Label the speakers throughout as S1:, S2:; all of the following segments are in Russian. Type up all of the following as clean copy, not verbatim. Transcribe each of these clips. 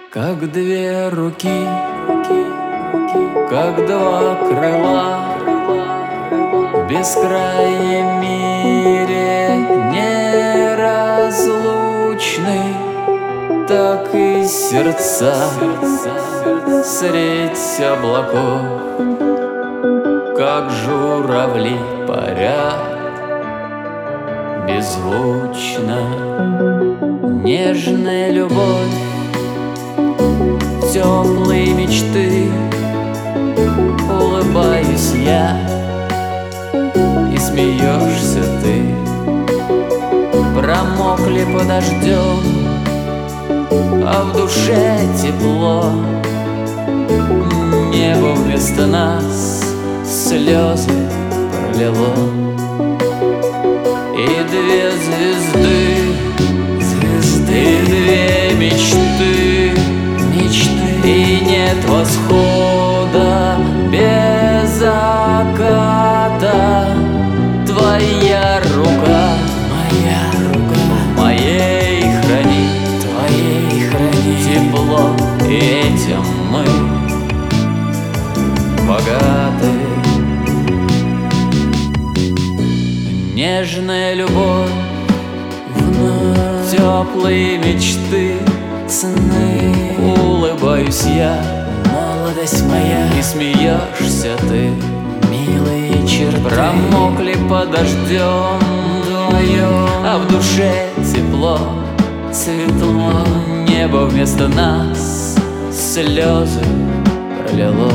S1: Как две руки, как два крыла, в бескрайнем мире неразлучны, так и сердца средь облаков, как журавли парят беззвучно. Нежная любовь, теплые мечты, улыбаюсь я, и смеешься ты. Промокли под дождем, а в душе тепло. Небо вместо нас слезы пролило. И две звезды, и две мечты, и нет восхода без заката. Твоя рука, в моей хранит, тепло, и этим мы богаты. Нежная любовь, теплые мечты,
S2: сны,
S1: улыбаюсь я,
S2: молодость моя,
S1: и смеешься ты.
S2: милые черты.
S1: Промокли под дождем вдвоем, а в душе тепло,
S2: светло.
S1: Небо вместо нас слезы пролило.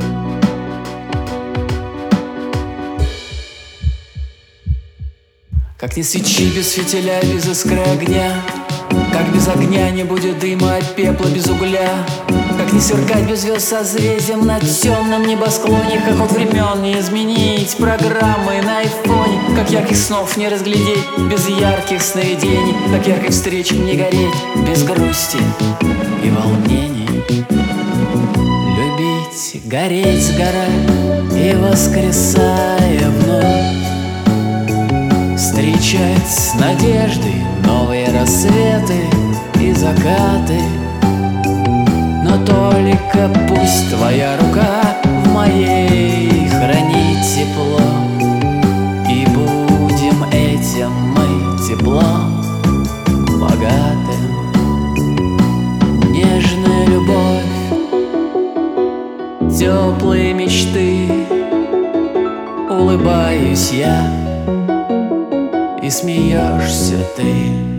S2: Как ни свечи без фитиля, без искры огня, как без огня не будет дыма от пепла без угля, как не сверкать без звезд созвездием на темном небосклоне, как от времен не изменить программы на айфоне, как ярких снов не разглядеть без ярких сновидений, как яркой встречи не гореть без грусти и волнений. Любить, гореть, сгорать и воскресая вновь, встречать с надеждой новые рассветы и закаты. Но только пусть твоя рука в моей хранит тепло, и будем этим мы теплом богатым. Нежная любовь, теплые мечты, улыбаюсь я, и смеешься ты.